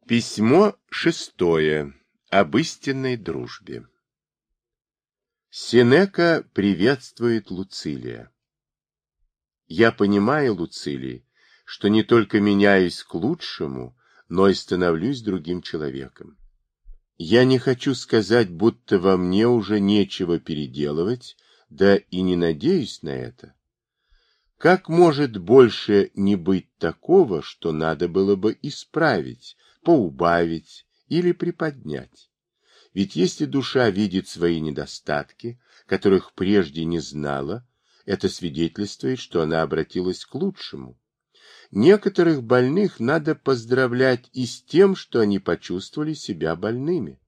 Письмо 6 об истинной дружбе. Сенека приветствует Луцилия. Я понимаю, Луцилий, что не только меняюсь к лучшему, но и становлюсь другим человеком. Я не хочу сказать, будто во мне уже нечего переделывать, да и не надеюсь на это. Как может больше не быть такого, что надо было бы исправить, поубавить или приподнять? Ведь если душа видит свои недостатки, которых прежде не знала, это свидетельствует, что она обратилась к лучшему. Некоторых больных надо поздравлять и с тем, что они почувствовали себя больными.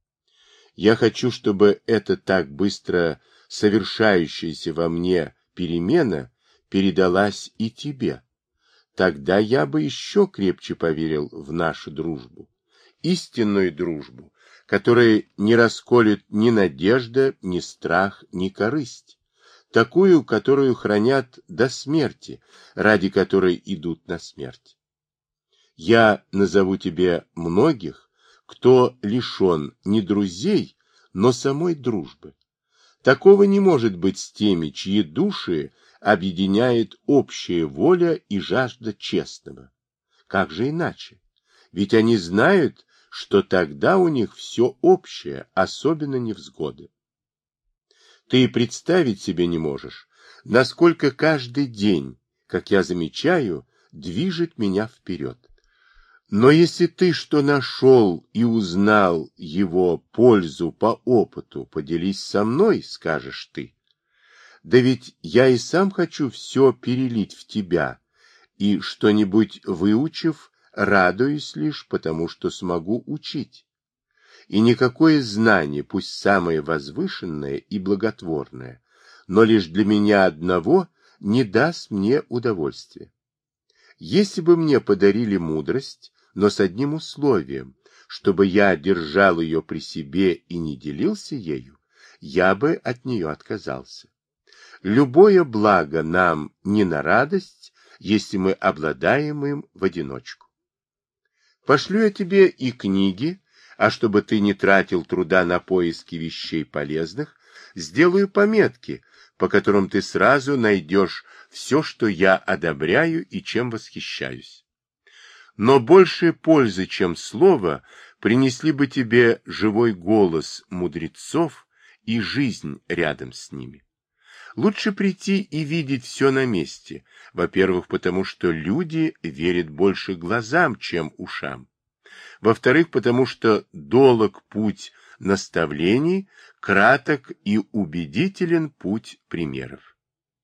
Я хочу, чтобы эта так быстро совершающаяся во мне перемена передалась и тебе. Тогда я бы еще крепче поверил в нашу дружбу. Истинную дружбу, которая не расколет ни надежда, ни страх, ни корысть. Такую, которую хранят до смерти, ради которой идут на смерть. Я назову тебе многих, кто лишен не друзей, но самой дружбы. Такого не может быть с теми, чьи души объединяет общая воля и жажда честного. Как же иначе? Ведь они знают, что тогда у них все общее, особенно невзгоды. Ты представить себе не можешь, насколько каждый день, как я замечаю, движет меня вперед. Но если ты что нашел и узнал его пользу по опыту, поделись со мной, скажешь ты. Да ведь я и сам хочу все перелить в тебя, и что-нибудь выучив, радуюсь лишь потому, что смогу учить. И никакое знание, пусть самое возвышенное и благотворное, но лишь для меня одного, не даст мне удовольствия. Если бы мне подарили мудрость, но с одним условием, чтобы я держал ее при себе и не делился ею, я бы от нее отказался. Любое благо нам не на радость, если мы обладаем им в одиночку. Пошлю я тебе и книги, а чтобы ты не тратил труда на поиски вещей полезных, сделаю пометки, по которым ты сразу найдешь все, что я одобряю и чем восхищаюсь. Но больше пользы, чем слово, принесли бы тебе живой голос мудрецов и жизнь рядом с ними. Лучше прийти и видеть все на месте, во-первых, потому что люди верят больше глазам, чем ушам. Во-вторых, потому что долог путь наставлений, краток и убедителен путь примеров.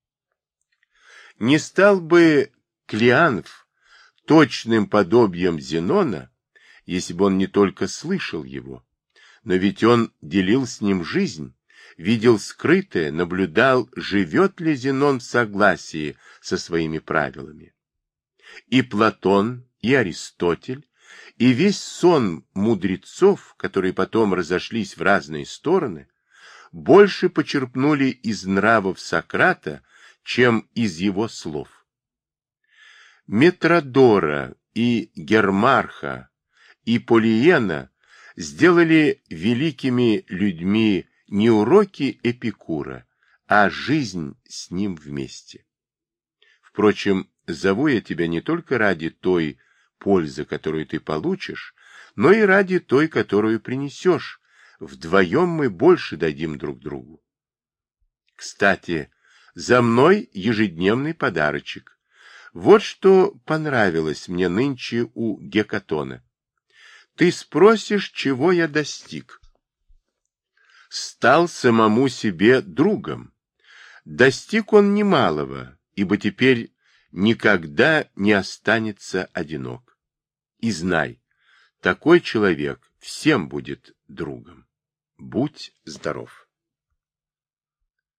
Не стал бы Клеанф точным подобием Зенона, если бы он не только слышал его, но ведь он делил с ним жизнь, видел скрытое, наблюдал, живет ли Зенон в согласии со своими правилами. И Платон, и Аристотель, и весь сон мудрецов, которые потом разошлись в разные стороны, больше почерпнули из нравов Сократа, чем из его слов. Метродора и Гермарха и Полиена сделали великими людьми не уроки Эпикура, а жизнь с ним вместе. Впрочем, зову я тебя не только ради той пользы, которую ты получишь, но и ради той, которую принесешь. Вдвоем мы больше дадим друг другу. Кстати, за мной ежедневный подарочек. Вот что понравилось мне нынче у Гекатона. Ты спросишь, чего я достиг. Стал самому себе другом. Достиг он немалого, ибо теперь никогда не останется одинок. И знай, такой человек всем будет другом. Будь здоров.